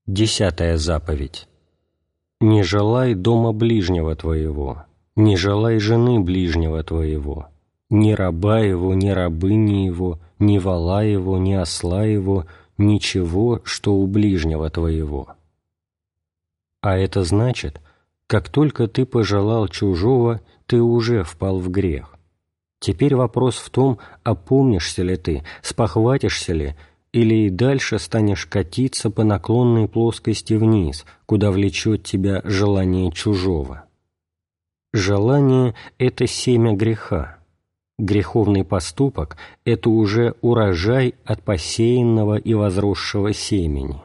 10-я заповедь. «Не желай дома ближнего твоего, не желай жены ближнего твоего, ни раба его, ни рабыни его, ни вола его, ни осла его, ничего, что у ближнего твоего». А это значит, как только ты пожелал чужого, ты уже впал в грех. Теперь вопрос в том, опомнишься ли ты, спохватишься ли, или и дальше станешь катиться по наклонной плоскости вниз, куда влечет тебя желание чужого. Желание – это семя греха. Греховный поступок – это уже урожай от посеянного и возросшего семени.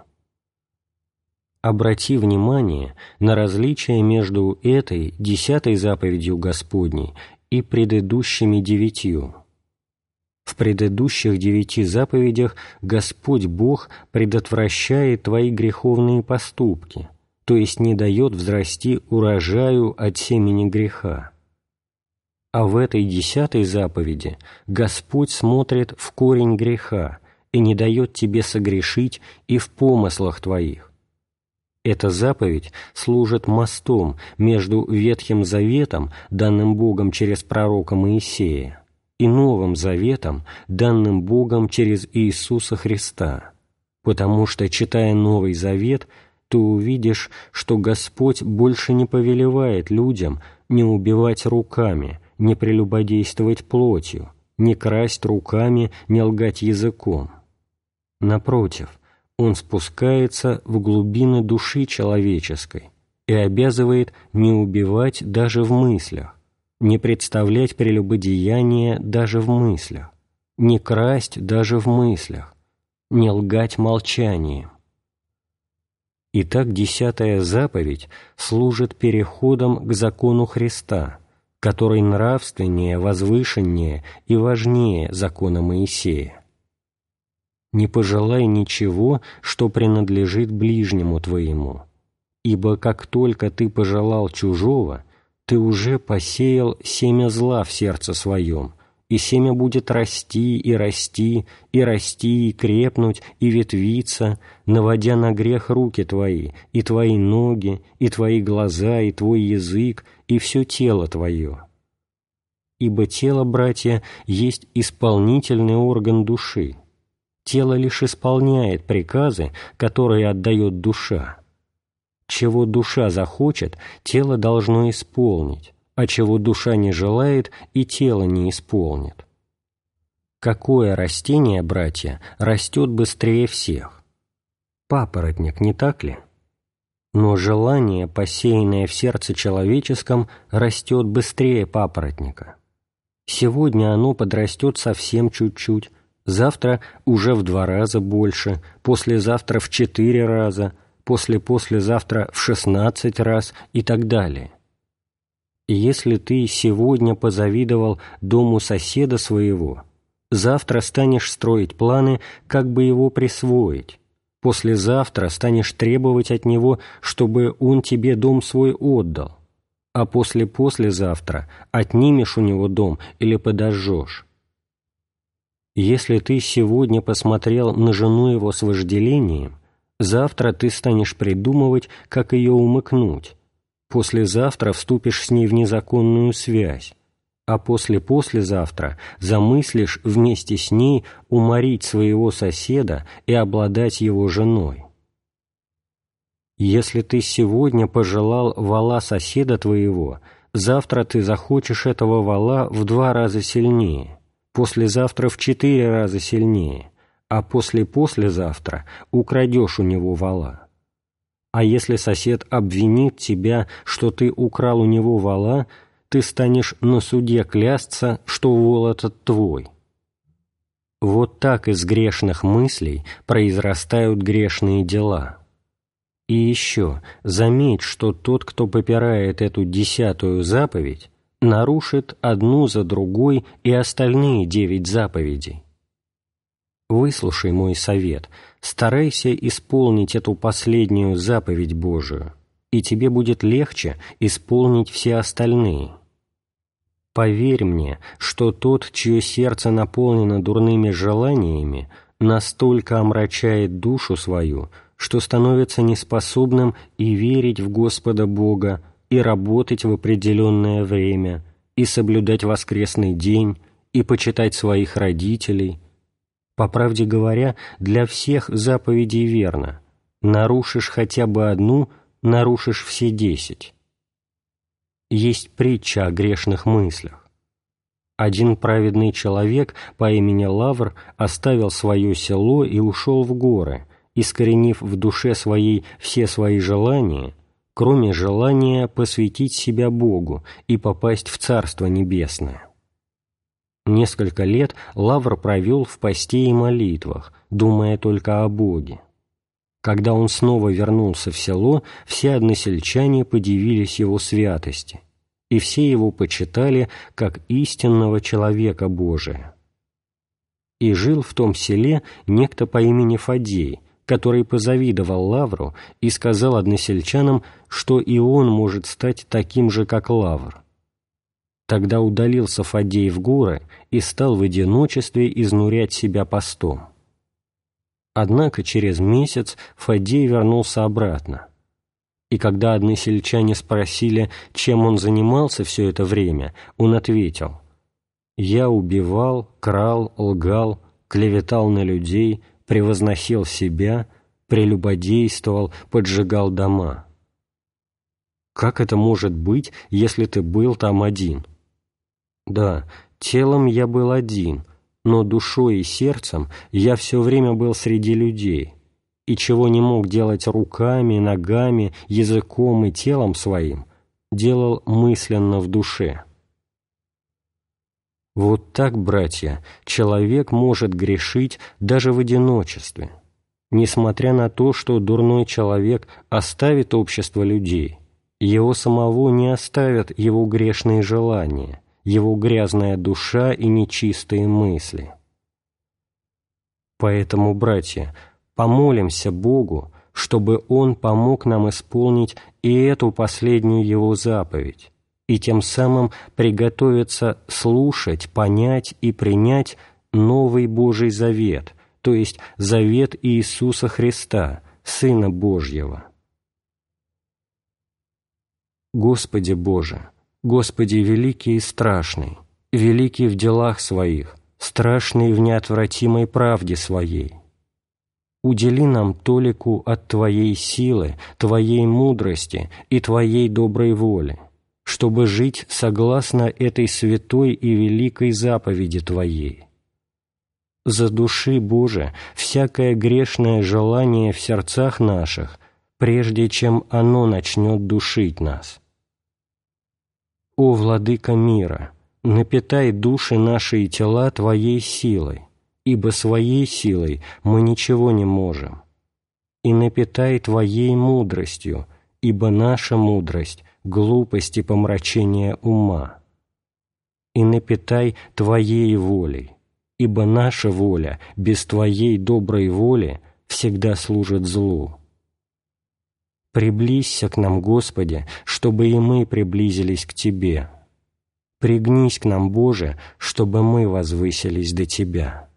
Обрати внимание на различие между этой 10-й заповедью Господней и предыдущими 9. В предыдущих 9 заповедях Господь Бог предотвращает твои греховные поступки, то есть не дает взрасти урожаю от семени греха. А в этой 10-й заповеди Господь смотрит в корень греха и не дает тебе согрешить и в помыслах твоих. Эта заповедь служит мостом между Ветхим Заветом, данным Богом через пророка Моисея, и Новым Заветом, данным Богом через Иисуса Христа, потому что, читая Новый Завет, ты увидишь, что Господь больше не повелевает людям не убивать руками, не прелюбодействовать плотью, не красть руками, не лгать языком. Напротив, Он спускается в глубины души человеческой и обязывает не убивать даже в мыслях, не представлять прелюбодеяние даже в мыслях, не красть даже в мыслях, не лгать молчанием. Итак, 10-я заповедь служит переходом к закону Христа, который нравственнее, возвышеннее и важнее закона Моисея. «Не пожелай ничего, что принадлежит ближнему твоему, ибо как только ты пожелал чужого, ты уже посеял семя зла в сердце своем, и семя будет расти, и расти, и расти, и крепнуть, и ветвиться, наводя на грех руки твои, и твои ноги, и твои глаза, и твой язык, и все тело твое. Ибо тело, братья, есть исполнительный орган души. Тело лишь исполняет приказы, которые отдает душа. Чего душа захочет, тело должно исполнить, а чего душа не желает, и тело не исполнит. Какое растение, братья, растет быстрее всех? Папоротник, не так ли? Но желание, посеянное в сердце человеческом, растет быстрее папоротника. Сегодня оно подрастет совсем чуть-чуть, завтра уже в 2 раза больше, послезавтра в 4 раза, послезавтра в 16 раз и так далее. И если ты сегодня позавидовал дому соседа своего, завтра станешь строить планы, как бы его присвоить, послезавтра станешь требовать от него, чтобы он тебе дом свой отдал, а послезавтра отнимешь у него дом или подожжешь. Если ты сегодня посмотрел на жену его с вожделением, завтра ты станешь придумывать, как ее умыкнуть, послезавтра вступишь с ней в незаконную связь, а послезавтра замыслишь вместе с ней уморить своего соседа и обладать его женой. Если ты сегодня пожелал вола соседа твоего, завтра ты захочешь этого вола в 2 раза сильнее, послезавтра в 4 раза сильнее, а послезавтра украдешь у него вола. А если сосед обвинит тебя, что ты украл у него вола, ты станешь на суде клясться, что вол этот твой. Вот так из грешных мыслей произрастают грешные дела. И еще заметь, что тот, кто попирает эту 10-ю заповедь, нарушит одну за другой и остальные 9 заповедей. Выслушай мой совет, старайся исполнить эту последнюю заповедь Божию, и тебе будет легче исполнить все остальные. Поверь мне, что тот, чье сердце наполнено дурными желаниями, настолько омрачает душу свою, что становится неспособным и верить в Господа Бога, и работать в определенное время, и соблюдать воскресный день, и почитать своих родителей. По правде говоря, для всех заповедей верно: нарушишь хотя бы одну, нарушишь все 10. Есть притча о грешных мыслях. Один праведный человек по имени Лавр оставил свое село и ушел в горы, искоренив в душе своей все свои желания, кроме желания посвятить себя Богу и попасть в Царство Небесное. Несколько лет Лавр провел в посте и молитвах, думая только о Боге. Когда он снова вернулся в село, все односельчане подивились его святости, и все его почитали как истинного человека Божия. И жил в том селе некто по имени Фаддей, который позавидовал Лавру и сказал односельчанам, что и он может стать таким же, как Лавр. Тогда удалился Фаддей в горы и стал в одиночестве изнурять себя постом. Однако через месяц Фаддей вернулся обратно. И когда односельчане спросили, чем он занимался все это время, он ответил: «Я убивал, крал, лгал, клеветал на людей, превозносил себя, прелюбодействовал, поджигал дома». Как это может быть, если ты был там один? Да, телом я был один, но душой и сердцем я все время был среди людей, и чего не мог делать руками, ногами, языком и телом своим, делал мысленно в душе. Вот так, братья, человек может грешить даже в одиночестве, несмотря на то, что дурной человек оставит общество людей, его самого не оставят его грешные желания, его грязная душа и нечистые мысли. Поэтому, братья, помолимся Богу, чтобы Он помог нам исполнить и эту последнюю Его заповедь, и тем самым приготовиться слушать, понять и принять новый Божий завет, то есть завет Иисуса Христа, Сына Божьего. Господи Боже, Господи великий и страшный, великий в делах Своих, страшный в неотвратимой правде Своей, удели нам толику от Твоей силы, Твоей мудрости и Твоей доброй воли, чтобы жить согласно этой святой и великой заповеди Твоей. Задуши, Боже, всякое грешное желание в сердцах наших, прежде чем оно начнет душить нас. О, Владыка мира, напитай души наши и тела Твоей силой, ибо своей силой мы ничего не можем. И напитай Твоей мудростью, ибо наша мудрость — глупость и помрачение ума. И напитай Твоей волей, ибо наша воля без Твоей доброй воли всегда служит злу. Приблизься к нам, Господи, чтобы и мы приблизились к Тебе. Пригнись к нам, Боже, чтобы мы возвысились до Тебя.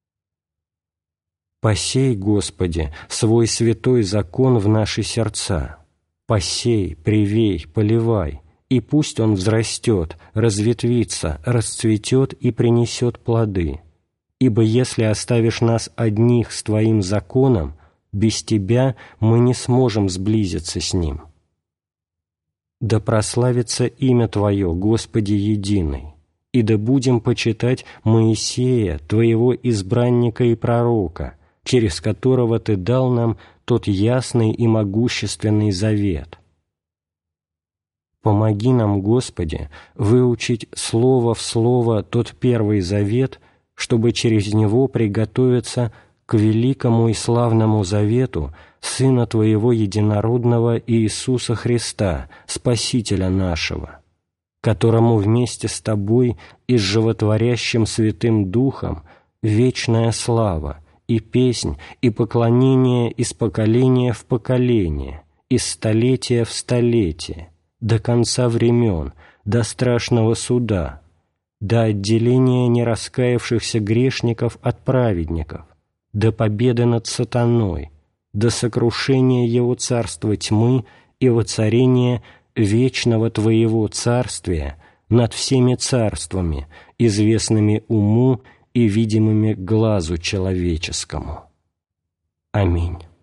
Посей, Господи, свой святой закон в наши сердца. Посей, привей, поливай, и пусть он взрастет, разветвится, расцветет и принесет плоды. Ибо если оставишь нас одних с Твоим законом, без Тебя мы не сможем сблизиться с Ним. Да прославится имя Твое, Господи единый, и да будем почитать Моисея, Твоего избранника и пророка, через которого Ты дал нам тот ясный и могущественный завет. Помоги нам, Господи, выучить слово в слово тот первый завет, чтобы через него приготовиться к великому и славному завету Сына Твоего Единородного Иисуса Христа, Спасителя нашего, которому вместе с Тобой и с животворящим Святым Духом вечная слава и песнь и поклонение из поколения в поколение, из столетия в столетие, до конца времен, до страшного суда, до отделения нераскаявшихся грешников от праведников, до победы над сатаной, до сокрушения его царства тьмы и воцарения вечного Твоего царствия над всеми царствами, известными уму и видимыми глазу человеческому. Аминь.